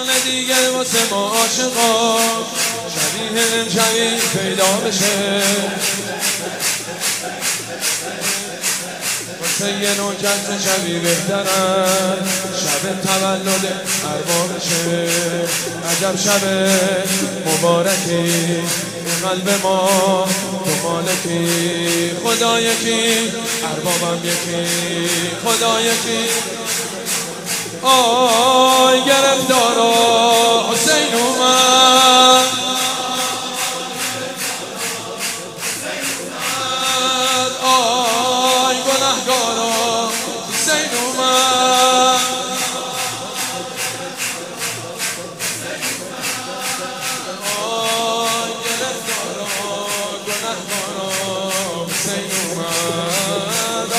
نکنه دیگه واسه ما عاشقا شبیه امشبی پیدا بشه، واسه یه نوکت شبی بهترن شب تولد اربابشه. عجب شب مبارکی قلب ما تو مالکی، خدا یکی اربابم یکی، خدا یکی. آی گرفتارا حسین اومد، آی گناهگارا حسین اومد، آی گرفتارا گناهگارا حسین اومد.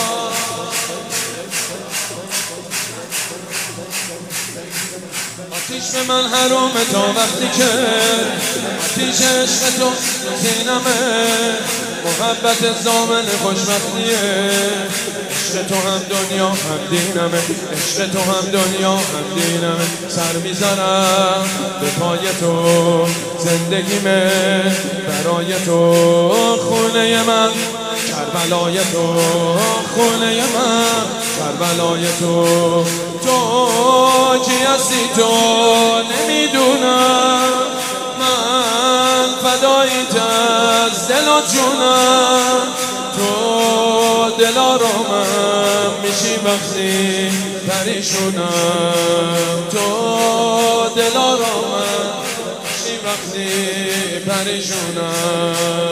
آتیش به من حرامه تا وقتی که آتیش عشق تو سینمه، محبت زامن خوشبختیه، عشق تو هم دنیا هم دینمه، عشق تو هم دنیا هم دینمه. سر میذارم به پای تو زندگیمه، برای تو خونه من کربلای تو، خونه من کربلای تو. تو کی هستی تو نمیدونم، من فداییت از دل و جونم. تو دلارامم میشی وقتی پریشونم، تو دلارامم میشی وقتی پریشونم.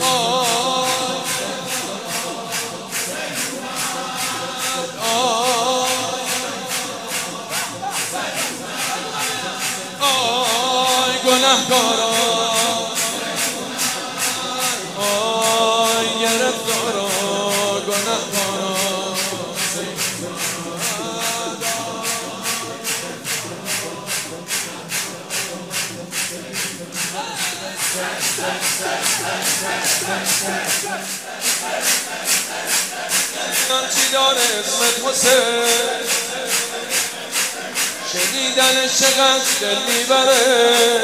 گناهگارا آی گرفتارا گناهگارا. من چی داره اسمت حسین، شنیدنش چقدر دل میبره،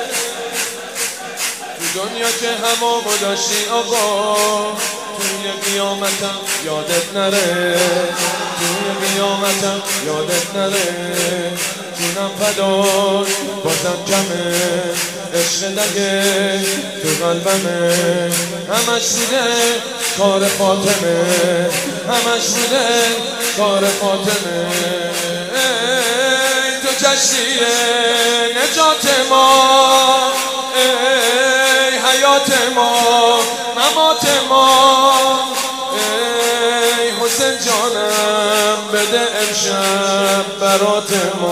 تو دنیا که همامو داشتی آقا، توی قیامتم یادت نره، توی قیامتم یادت نره. جونم فدای بازم کمه، عشق لگه تو قلبمه، همش بوده کار فاطمه، همش بوده کار فاطمه. کشتی نجات ما، ای حیات ما ممات ما، ای حسین جانم بده امشب برات ما،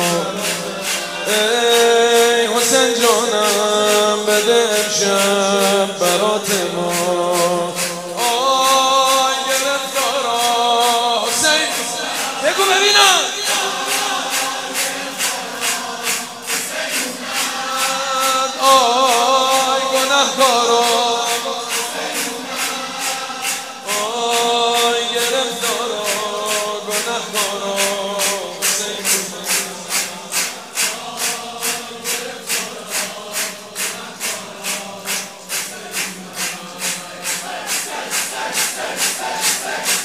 ای حسین جانم بده امشب برات ما. آی گرفتارا حسین بگو ببینم، آی گناهگارا آی گرفتارا گناهگارا.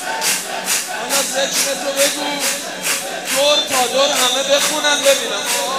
حالا ذکر تو بگو دور تا دور همه بخونن ببینم.